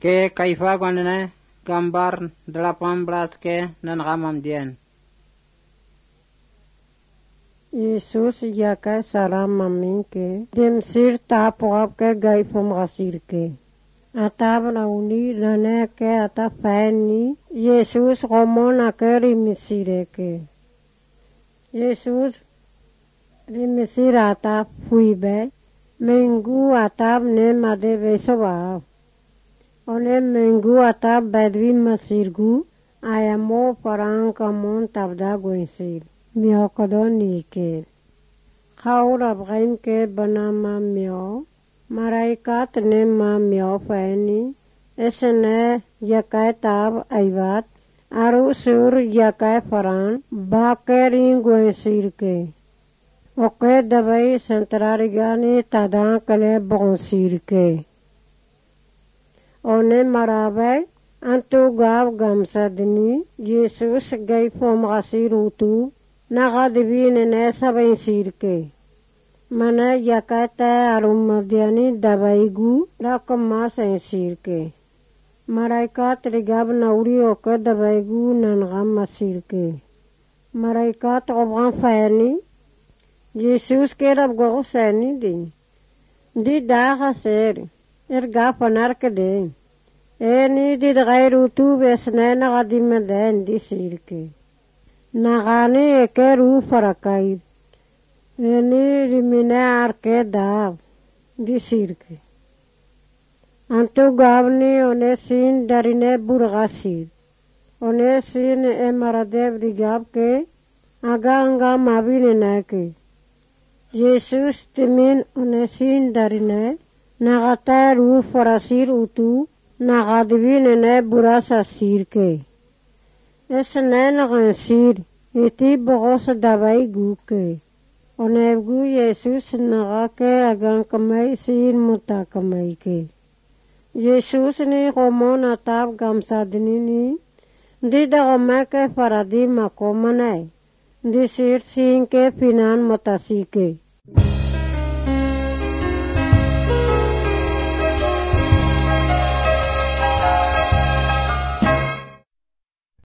ke kaifa gwanene gambar 18 ke nangamam dien. Yesus yaka salam mamin ke dem sir tapop ke gaifom gasir ke atab nauni nane ke ata fani Yesus gomon akeri misire ke Yesus rimisir ata fuibe mengu atab ne made besoba one mengu atab badwi masirgu ayamo parang kamon tabda goisir Miyokodoni ke Khaur abgaim ke banama miyo Maraikat ne ma miyo faini Esene yakai tab aivat Aru sur yakai faran Bakerin goesir ke Oke dabai sentrarigani tadan kale bonsir ke One marabai Antu gav gamsadni Yesus gai fom gasir utu Nagadibine ne sabain sirke. Mana yakata arumadiani dabaigu rakamasa in sirke. Maraikat rigab nauri oka dabaigu nangama sirke. Maraikat obgan fayani. Jesus ke rab gogo sani di. Di daga ser. Erga panarke de. Eni di gairu tu besne nagadimeden di sirke. Nagani eke ru farakai. Eni rimine arke dav. Di sirke. Antu gavni one sin darine burgasir. One sin emaradev rigab ke. Aga anga mabine nake. Jesus timin one sin darine. Nagata ru farasir utu. Nagadivine ne burasa sirke. Esnen gansir iti bogos dabai guke. Onevgu Yesus nagake agan kamay sin muta kamay ke. Yesus ni komon atab gamsadini ni. Di dagomake faradi makomanay. Di sir sin ke pinan motasike.